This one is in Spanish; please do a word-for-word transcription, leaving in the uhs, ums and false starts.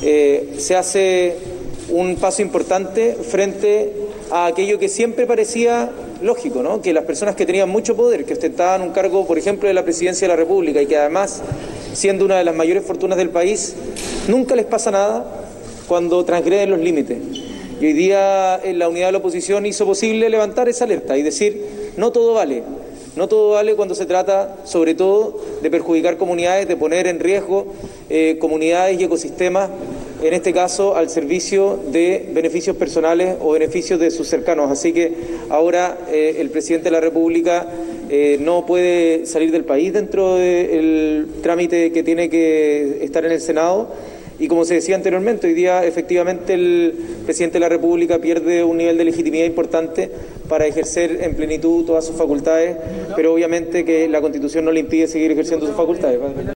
eh, se hace un paso importante frente a aquello que siempre parecía lógico, ¿no? Que las personas que tenían mucho poder, que ostentaban un cargo, por ejemplo, de la presidencia de la República y que además, siendo una de las mayores fortunas del país, nunca les pasa nada cuando transgreden los límites. Y hoy día en la unidad de la oposición hizo posible levantar esa alerta y decir, no todo vale. No todo vale cuando se trata, sobre todo, de perjudicar comunidades, de poner en riesgo eh, comunidades y ecosistemas, en este caso al servicio de beneficios personales o beneficios de sus cercanos. Así que ahora eh, el presidente de la República eh, no puede salir del país dentro del trámite que tiene que estar en el Senado. Y como se decía anteriormente, hoy día efectivamente el presidente de la República pierde un nivel de legitimidad importante para ejercer en plenitud todas sus facultades, pero obviamente que la Constitución no le impide seguir ejerciendo sus facultades.